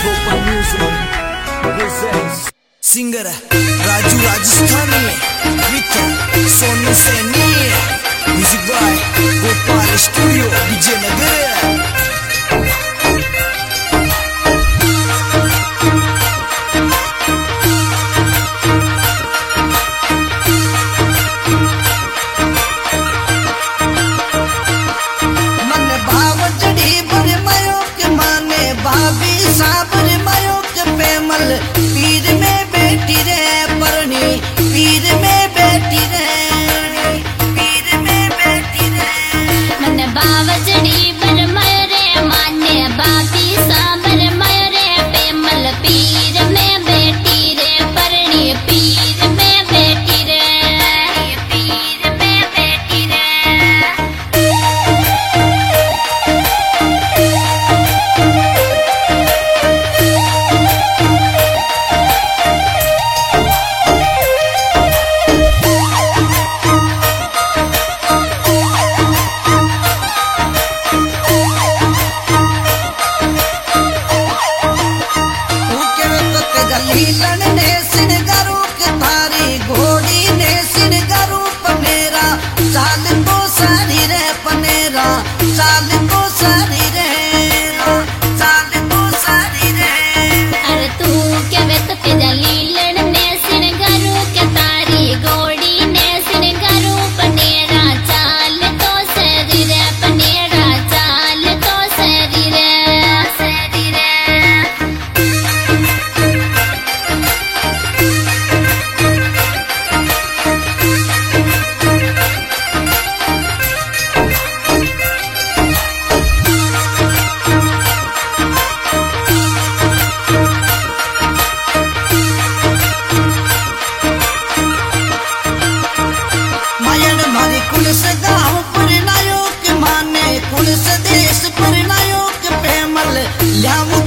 Singer Raju Rajasthani with Sonu Saini, music by Gopal studio Vijaynagar. पीर में बेटी रे परनी, पीर में बेटी रे, पीर में बेटी रे। मन बावजड़ी बर मयूरे माने बाबी साबर मयूरे पेमल पीर में बेटी रे परनी, पीर में बेटी रे, पीर में बेटी रे। लीलन ने सिनगारू के थारी घोड़ी ने सिनगारू पनेरा, चाल को सारी रे पनेरा, चाल को सारी रे, चाल को सारी रे। अरे तू क्या वेत पे लीलन ने सिनगारू के तारी घोड़ी ने सिनगारू पनेरा, चाल तो सारी रे पनेरा, चाल तो सारी रे, सारी रे। कुल से गाँव परिणायों के माने, कुल से देश परिणायों के प्रेमल ल्याऊ